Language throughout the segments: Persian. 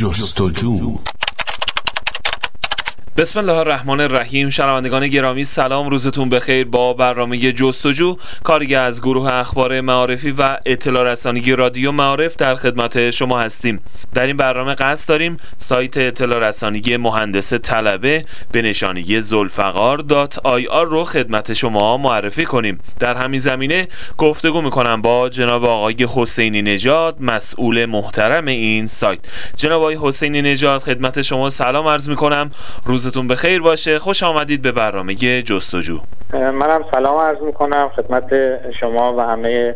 جستجو. بسم الله الرحمن الرحیم. شنوندگان گرامی سلام، روزتون بخیر. با برنامه جستجو، کاری از گروه اخبار معارفی و اطلاع رسانی رادیو معارف در خدمت شما هستیم. در این برنامه قصد داریم سایت اطلاع رسانی مهندس طلبه به نشانی ذوالفقار.ir رو خدمت شما معرفی کنیم. در همین زمینه گفتگو میکنم با جناب آقای حسینی نژاد، مسئول محترم این سایت. جناب آقای حسینی نژاد، خدمت شما سلام عرض میکنم. روزتون بخیر باشه. خوش آمدید به برنامه جستجو. منم سلام عرض میکنم خدمت شما و همه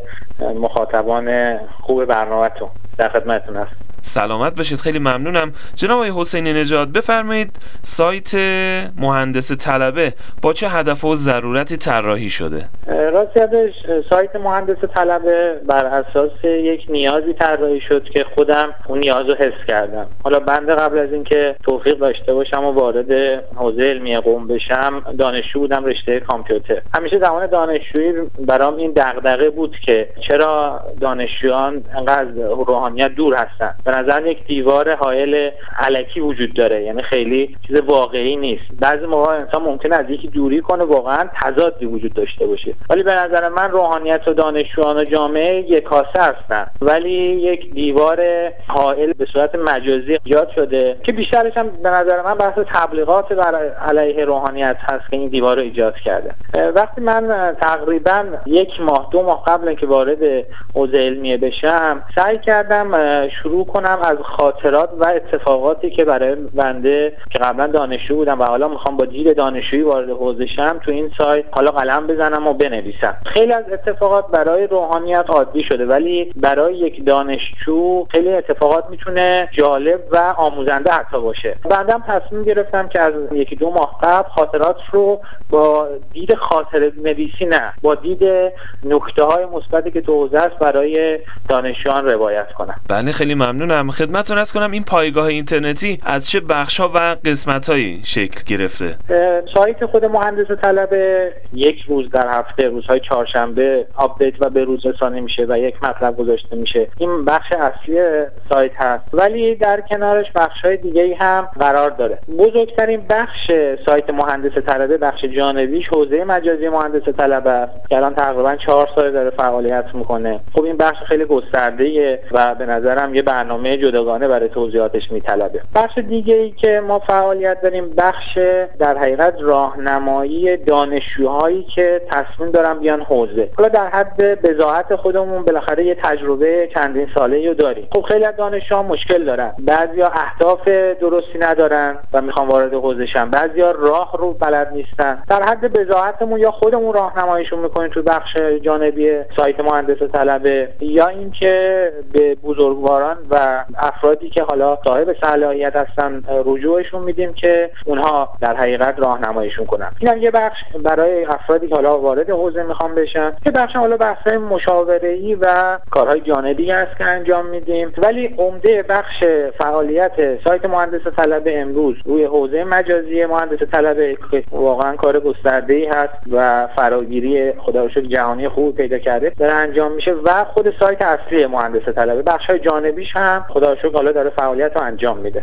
مخاطبان خوب برنامه‌تون. در خدمتتون هستم. سلامت باشید. خیلی ممنونم. جناب آقای حسینی نژاد، بفرمایید سایت مهندس طلبه با چه هدف و ضرورتی طراحی شده؟ راستیتش سایت مهندس طلبه بر اساس یک نیازی طراحی شد که خودم اون نیاز رو حس کردم. حالا بنده قبل از اینکه توفیق داشته باشم و وارد حوزه علمی قم بشم، دانشجو بودم رشته کامپیوتر. همیشه زمان دانشجویی برام این دغدغه بود که چرا دانشجویان انقدر روحانیت دور هستن. به نظر یک دیوار حائل الکی وجود داره، یعنی خیلی چیز واقعی نیست. بعضی موقع انسان ممکنه از یکی دوری کنه، واقعا تضادی وجود داشته باشه. ولی به نظر من روحانیت و دانشجویان و جامعه یکاسه هستن، ولی یک دیوار حائل به صورت مجازی ایجاد شده که بیشترش هم به نظر من بحث تبلیغات بر علیه روحانیت هست که این دیوار رو ایجاد کرده. وقتی من تقریبا 1 ماه 2 ماه قبل اینکه وارد حوزه علمیه بشم، سعی کردم شروع کنم از خاطرات و اتفاقاتی که برای بنده که قبلا دانشجو بودم و حالا میخوام با دید دانشجویی وارد حوزه شم تو این سایت حالا قلم بزنم و بنویسم. خیلی از اتفاقات برای روحانیت عادی شده، ولی برای یک دانشجو خیلی اتفاقات میتونه جالب و آموزنده حتی باشه. بندم تصمیم گرفتم که از 1-2 ماه قبل خاطرات رو با دید خاطره نویسی، نه با دید نکته‌های مثبتی که تو حوزه است برای دانشجویان روایت کنم. بله، خیلی ممنونم. خدمتتون عرض کنم این پایگاه اینترنتی از چه بخش‌ها و قسمت‌هایی شکل گرفته؟ سایت خود مهندس طلبه 1 روز در هفته، روزهای چهارشنبه آپدیت و به روز رسانی میشه و یک مطلب گذاشته میشه. این بخش اصلی سایت هست، ولی در کنارش بخش‌های دیگه‌ای هم قرار داره. بزرگترین بخش سایت مهندس طلبه، بخش جانبیش، حوزه مجازی مهندس طلبه است که الان تقریبا 4 سال داره فعالیت میکنه. خب این بخش خیلی گسترده‌ایه و به نظرم یه برنامه جداگانه برای توضیحاتش میطلبه. بخش دیگه‌ای که ما فعالیت داریم بخش در حقیقت راهنمایی دانشجوهایی که تصمیم دارن بیان حوزه. حالا در حد بضاعت خودمون بالاخره یه تجربه چندین ساله‌ای رو داریم. خب خیلی از دانشجوها مشکل دارن. بعضیا اهداف درستی ندارن و میخوان وارد حوزه شن. بعضیا راه رو بلد نیستن. در حد بضاعتمون یا خودمون راهنماییشون میکنیم تو بخش جانبی سایت مهندس طلبه، یا اینکه به بزرگواران و افرادی که حالا صاحب صلاحیت هستن رجوعشون میدیم که اونها در حقیقت راهنماییشون کنن. اینم یه بخش برای افرادی که حالا وارد حوزه میخوان بشن. یه بخش حالا بحث‌های مشاوره‌ای و کارهای جانبی است که انجام میدیم، ولی عمده بخش فعالیت سایت مهندس طلبه امروز روی حوزه مجازی مهندس طلبه که واقعا کار گسترده‌ای هست و فراگیری خدا رو شکر جهانی خوب پیدا کرده داره انجام میشه و خود سایت اصلی مهندس طلبه بخش‌های جانبیش هم خدا رو شکر حالا داره فعالیت رو انجام میده.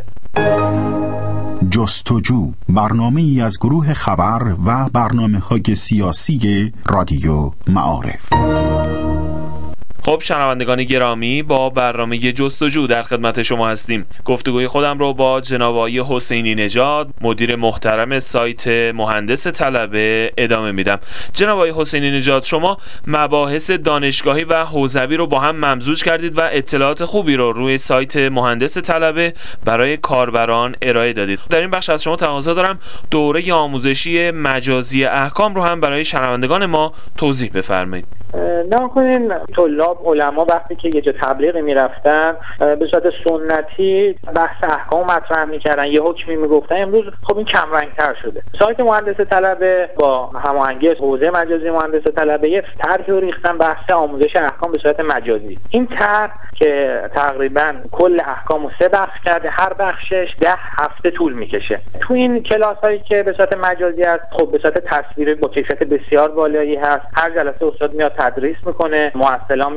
جستجو، برنامه‌ای از گروه خبر و برنامه‌های سیاسی رادیو معارف. خب شنوندگان گرامی، با برنامه جستجو در خدمت شما هستیم. گفتگوی خودم رو با جناب آقای حسینی نژاد، مدیر محترم سایت مهندس طلبه ادامه میدم. جناب آقای حسینی نژاد، شما مباحث دانشگاهی و حوزوی رو با هم ممزوج کردید و اطلاعات خوبی رو روی سایت مهندس طلبه برای کاربران ارائه دادید. در این بخش از شما تقاضا دارم دوره آموزشی مجازی احکام رو هم برای شنوندگان ما توضیح بفرمایید. نکنین طلاب علما وقتی که یه جا تبلیغی میرفتن به صورت سنتی بحث احکام مطرح میکردن، یه حکمی میگفتن. امروز خب این کم رنگ‌تر شده. سایت مهندس طلبه با هماهنگی حوزه مجازی مهندس طلبه یه طرحی رو ریختن بحث آموزش احکام به صورت مجازی. این طرح که تقریبا کل احکامو 3 بخش کرده، هر بخشش 10 هفته طول میکشه. تو این کلاسایی که به صورت مجازی هست، خب به صورت تصویری با کیفیت بسیار بالایی هست. هر جلسه استاد میاد تدریس میکنه، معسلان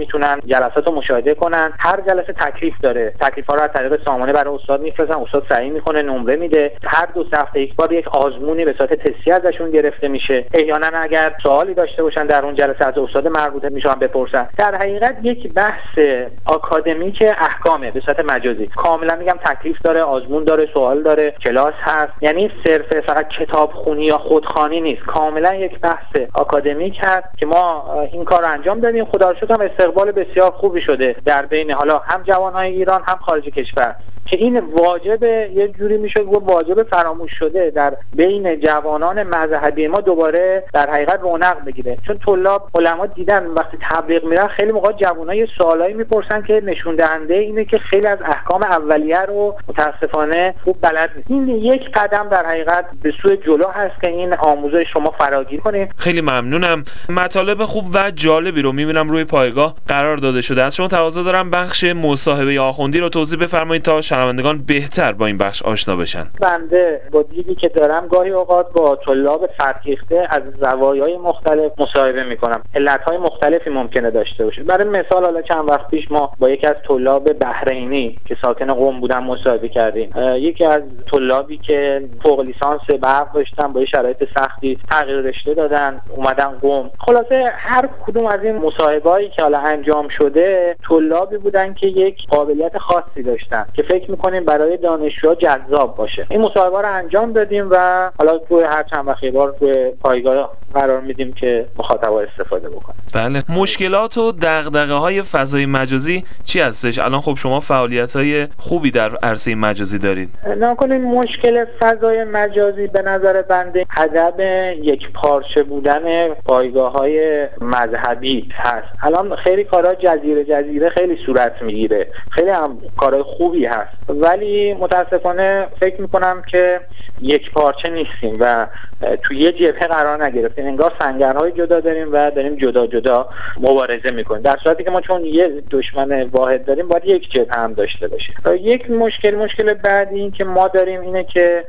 میتونن جلسات رو مشاهده کنن. هر جلسه تکلیف داره، تکلیف‌ها رو از طریق سامانه برای استاد میفرستن، استاد صحیح میکنه، نمره میده. هر 2 هفته یک بار یک آزمونی به صورت تستی ازشون گرفته میشه. احیانا اگر سوالی داشته باشن در اون جلسه از استاد مربوطه میشن بپرسن. در حقیقت یک بحث آکادمیک احکامه به صورت مجازی. کاملا میگم تکلیف داره، آزمون داره، سوال داره، کلاس هست. یعنی صرف فقط کتاب خونی یا خودخوانی نیست، کاملا یک بحث آکادمیک هست که ما این کار رو انجام دادیم. خدا رو شکر هم استقبال بسیار خوبی شده در بین حالا هم جوانهای ایران هم خارج کشور، که این واجب یه جوری میشه و واجب فراموش شده در بین جوانان مذهبی ما دوباره در حقیقت رونق بگیره. چون طلاب علما دیدن وقتی تبلیغ میرن خیلی موقع جوانای سوالایی میپرسن که نشون دهنده اینه که خیلی از احکام اولیه رو متاسفانه خوب بلد نیست. این یک قدم در حقیقت به سوی جلو هست که این آموزش شما فراگیر کنید. خیلی ممنونم. مطالب خوب و جالبی رو میبینم روی پایگاه قرار داده شده. از شما تقاضا دارم بخش مصاحبه آخوندی رو توضیح بفرمایید تا شنوندگان بهتر با این بخش آشنا بشن. بنده با دیدی که دارم گاهی اوقات با طلاب فرهیخته از زوایای مختلف مصاحبه میکنم. علتهای مختلفی ممکنه داشته باشه. برای مثال حالا چند وقت پیش ما با یکی از طلاب بحرینی که ساکن قم بودن مصاحبه کردیم. یکی از طلابی که فوق لیسانس برق داشتن با شرایط سختی تغییر رشته دادن اومدن قم. خلاصه هر کدوم از این مصاحبه‌ای که حالا انجام شده طلابی بودن که یک قابلیت خاصی داشتن که فکر می‌کنیم برای دانشجوها جذاب باشه. این مصاحبه رو انجام دادیم و حالا توی هر چند وقت یه بار توی پایگاه قرار میدیم که مخاطبا استفاده بکنن. بله. مشکلات و دغدغه‌های فضای مجازی چی هستش؟ الان خب شما فعالیت‌های خوبی در عرصه مجازی دارید. نکنین مشکل فضای مجازی به نظر بنده عدم یک پارچه بودن پایگاه‌های مذهبی هست. الان خیلی کارا جزیره خیلی صورت میگیره. خیلی هم کارهای خوبی هست. ولی متاسفانه فکر میکنم که یک پارچه نیستیم و تو یه جبهه قرار نگرفتیم. انگار سنگرهای جدا داریم و داریم جدا جدا مبارزه میکنیم، در صورتی که ما چون یه دشمن واحد داریم باید یک جبهه هم داشته باشیم. یک مشکل بعدی این که ما داریم اینه که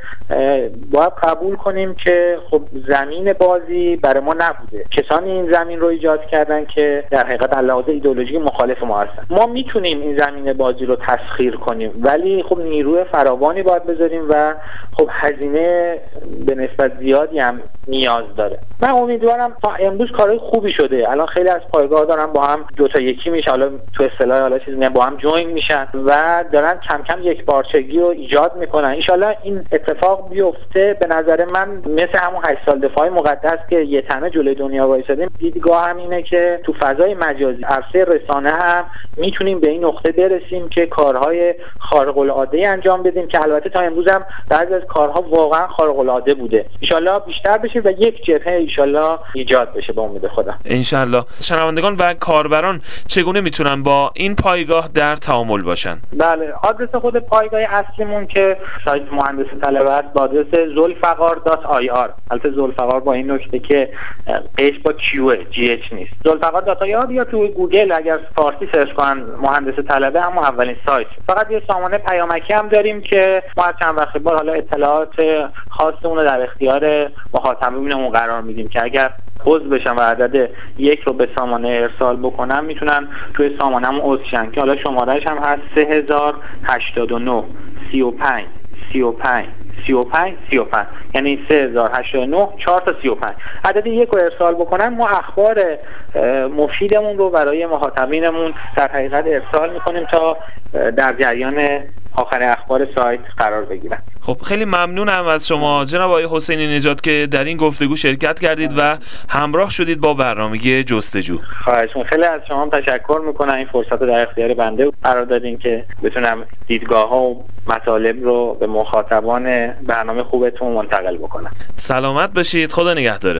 باید قبول کنیم که خب زمین بازی برای ما نبوده. کسانی این زمین رو ایجاد کردن که در حقیقت علاوه ایدئولوژی مخالف ما هستن. ما میتونیم این زمین بازی رو تسخیر کنیم ولی خب نیروی فراوانی باید بذاریم و خب هزینه به نسبت زیادی هم نیاز داره. من امیدوارم تا امروز کارهای خوبی شده. الان خیلی از پایگاه دارن با هم دو تا یکی میشه، حالا تو اصطلاح حالا چیزی میگن با هم جوین میشن و دارن کم کم یک پارچگی رو ایجاد میکنن. ان شاءالله این اتفاق بیفته. به نظر من مثل همون 8 سال دفاع مقدس که یه تنه جلوی دنیا وایسادیم، دیدگاه هم اینه که تو فضای مجازی عرصه رسانه هم میتونیم به این نقطه برسیم که کارهای خارق العاده انجام بدیم که البته تا امروز هم بعضی از کارها واقعا خارق العاده بوده. ان شاءالله بیشتر بشه و یک جبهه ان شاءالله ایجاد بشه با امید خدا. ان شاءالله. شنوندگان و کاربران چگونه میتونن با این پایگاه در تعامل باشن؟ بله، آدرس خود پایگاه اصلیمون که سایت مهندس طلبه است با آدرس zulfaqar.ir. البته zulfaqar با این نکته که اچ با کیو جی اچ نیست. zulfaqar.ir یا تو گوگل اگر فارسی سرچ کنن مهندس طلبه هم اولین سایت. فقط یه سامانه پیامکی هم داریم که ما چند وقت بعد حالا اطلاعات خاصمون رو در اختیار مخاطبینمون قرار میدیم که اگر عضو بشن و عدد 1 رو به سامانه ارسال بکنن میتونن توی سامانه‌مون عضو شن که حالا شمارهش هم هست 3089 35 35 35 35 یعنی 3089 4 تا 35. عدد 1 رو ارسال بکنن ما اخبار مفیدمون رو برای مخاطبینمون در حقیقت ارسال میکنیم تا در جریان آخر اخبار سایت قرار بگیرن. خب خیلی ممنونم از شما جناب آقای حسینی نژاد که در این گفتگو شرکت کردید و همراه شدید با برنامه جستجو. خواهش می‌کنم. خیلی از شما تشکر میکنم این فرصت رو در اختیار بنده قرار دادین که بتونم دیدگاه‌ها و مطالب رو به مخاطبان برنامه خوبتون منتقل بکنم. سلامت باشید. خدا نگهدار.